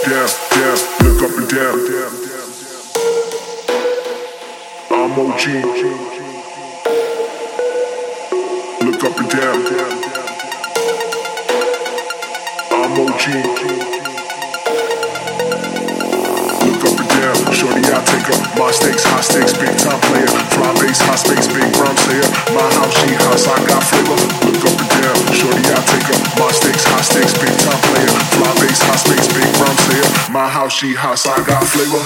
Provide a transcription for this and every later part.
down, down, look up and down. I'm OG. Look up and down. I'm OG. Look up and down, shorty, I take up my stakes, high stakes, big time player. Fly base, high space, big brown player. My house, she house, I got flavor. Look up and down, shorty, I take up my stakes, high stakes, big time player. Fly base, high space, big brown player. My house, she house, I got flavor.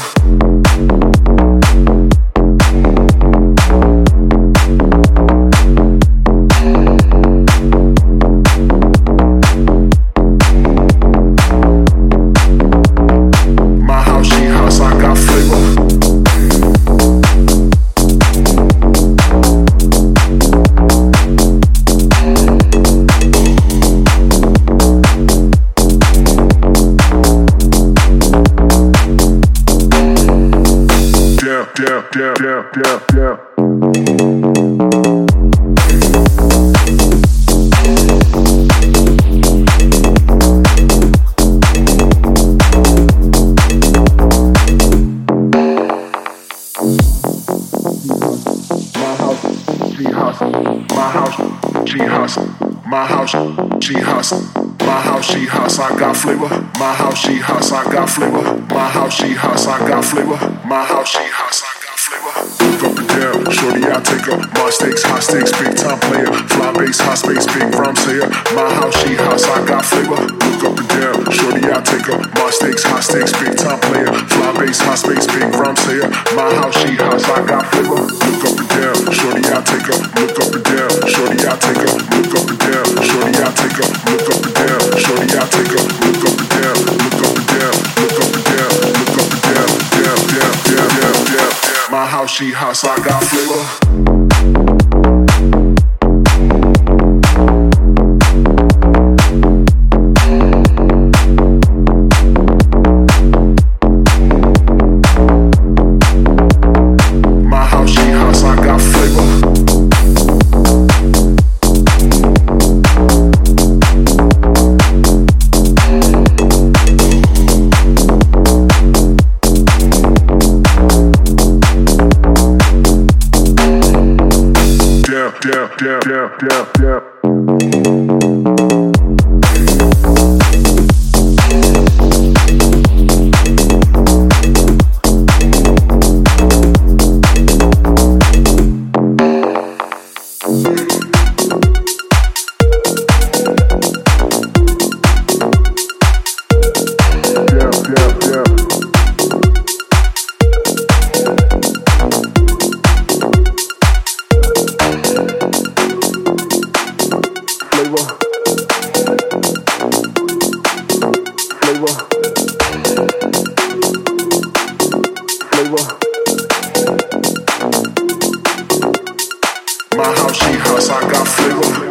Yeah. My house, she house. My house, she house, I got flavor. My house, she house, I got flavor. My house, she house, I got flavor. My house, she house, I got flavor. Look up and down, shorty, I take up my stakes, high stakes, big time player. Fly base, high space, big rhyme sayer. My house, she house, I got flavor. Look up and down, shorty, I take up my stakes, high stakes, big time player. Fly base, high space, big rhyme sayer. My house, she house, I got flavor. Look up and down, shorty, I take up. Look up and down, shorty, I take up. Look up and down, shorty, I take up. Look up and down, shorty, I take up. Look up and down, look up and down, look up and down, look up and down, down. My house, she house, I got flavor. Yeah. My house, she house, I got flavor.